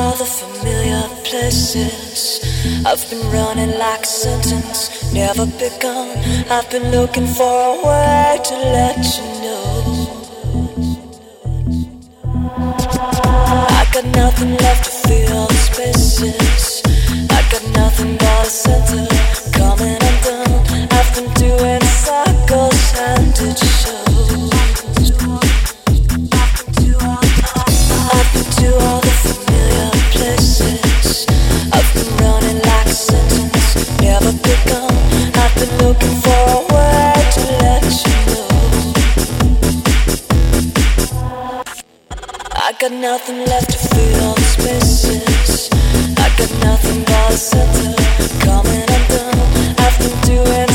all the familiar places. I've been running like a sentence, never begun. I've been looking for a way to let you know. I got nothing left to fill the spaces. I got nothing but a center coming undone. I've been doing circles and it shows. I've been to all the familiar places. I've been running like a sentence, never begun. I've been looking for a way to let you know. I got nothing left to fill the spaces. I got nothing but a center coming undone. I've been doing